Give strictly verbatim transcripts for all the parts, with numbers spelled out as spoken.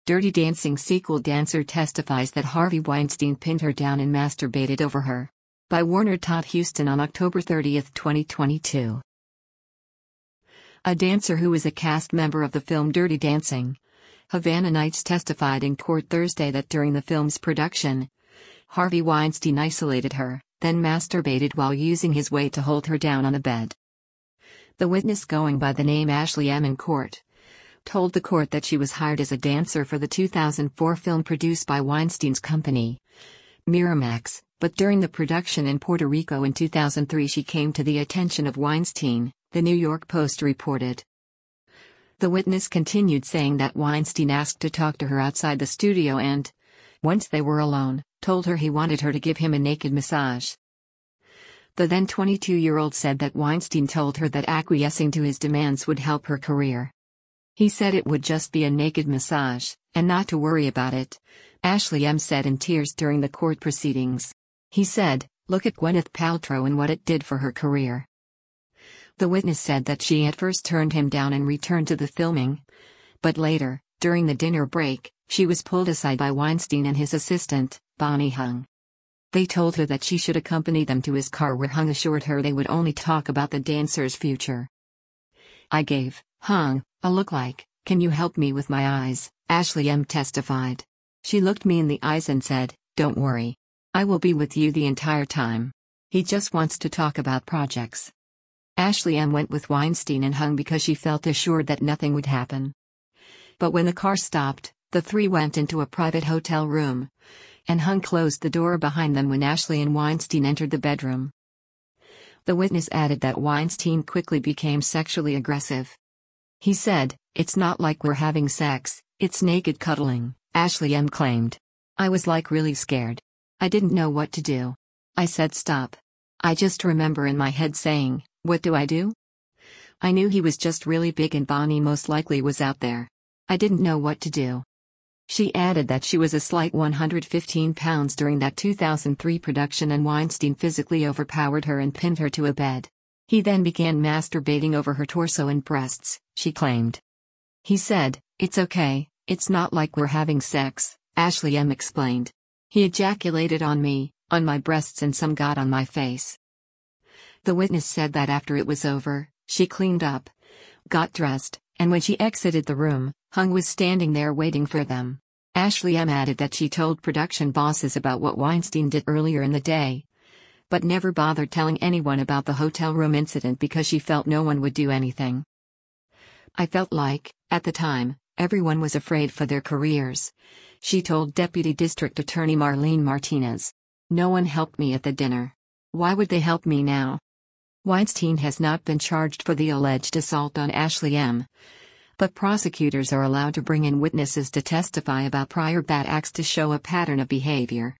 Dirty Dancing sequel dancer testifies that Harvey Weinstein pinned her down and masturbated over her. By Warner Todd Huston on October thirtieth, twenty twenty-two. A dancer who was a cast member of the film Dirty Dancing, Havana Nights, testified in court Thursday that during the film's production, Harvey Weinstein isolated her, then masturbated while using his weight to hold her down on a bed. The witness, going by the name Ashley M. in court, told the court that she was hired as a dancer for the two thousand four film produced by Weinstein's company, Miramax, but during the production in Puerto Rico in two thousand three she came to the attention of Weinstein, the New York Post reported. The witness continued, saying that Weinstein asked to talk to her outside the studio and, once they were alone, told her he wanted her to give him a naked massage. The then twenty-two-year-old said that Weinstein told her that acquiescing to his demands would help her career. He said it would just be a naked massage, and not to worry about it, Ashley M. said in tears during the court proceedings. He said, "Look at Gwyneth Paltrow and what it did for her career." The witness said that she at first turned him down and returned to the filming, but later, during the dinner break, she was pulled aside by Weinstein and his assistant, Bonnie Hung. They told her that she should accompany them to his car, where Hung assured her they would only talk about the dancer's future. "I gave Hung a look like, 'Can you help me with my eyes?'" Ashley M. testified. "She looked me in the eyes and said, 'Don't worry. I will be with you the entire time. He just wants to talk about projects.'" Ashley M. went with Weinstein and Hung because she felt assured that nothing would happen. But when the car stopped, the three went into a private hotel room, and Hung closed the door behind them when Ashley and Weinstein entered the bedroom. The witness added that Weinstein quickly became sexually aggressive. He said, "It's not like we're having sex, it's naked cuddling," Ashley M. claimed. "I was like really scared. I didn't know what to do. I said stop. I just remember in my head saying, 'What do I do?' I knew he was just really big and Bonnie most likely was out there. I didn't know what to do." She added that she was a slight one hundred fifteen pounds during that two thousand three production and Weinstein physically overpowered her and pinned her to a bed. He then began masturbating over her torso and breasts, she claimed. He said, "It's okay, it's not like we're having sex," Ashley M. explained. "He ejaculated on me, on my breasts, and some got on my face." The witness said that after it was over, she cleaned up, got dressed, and when she exited the room, Hung was standing there waiting for them. Ashley M. added that she told production bosses about what Weinstein did earlier in the day, but never bothered telling anyone about the hotel room incident because she felt no one would do anything. "I felt like, at the time, everyone was afraid for their careers," she told Deputy District Attorney Marlene Martinez. "No one helped me at the dinner. Why would they help me now?" Weinstein has not been charged for the alleged assault on Ashley M., but prosecutors are allowed to bring in witnesses to testify about prior bad acts to show a pattern of behavior.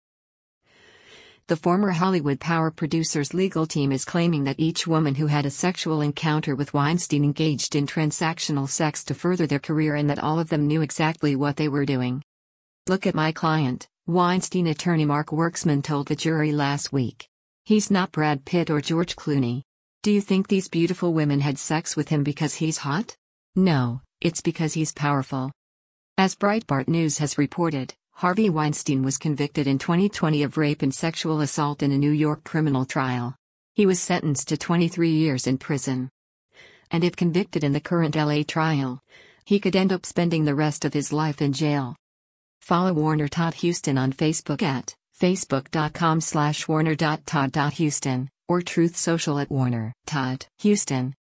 The former Hollywood Power producer's legal team is claiming that each woman who had a sexual encounter with Weinstein engaged in transactional sex to further their career and that all of them knew exactly what they were doing. "Look at my client," Weinstein attorney Mark Worksman told the jury last week. "He's not Brad Pitt or George Clooney. Do you think these beautiful women had sex with him because he's hot? No, it's because he's powerful." As Breitbart News has reported, Harvey Weinstein was convicted in twenty twenty of rape and sexual assault in a New York criminal trial. He was sentenced to twenty-three years in prison. And if convicted in the current L A trial, he could end up spending the rest of his life in jail. Follow Warner Todd Huston on Facebook at facebook.com slash warner.todd.huston or Truth Social at Warner Todd Huston.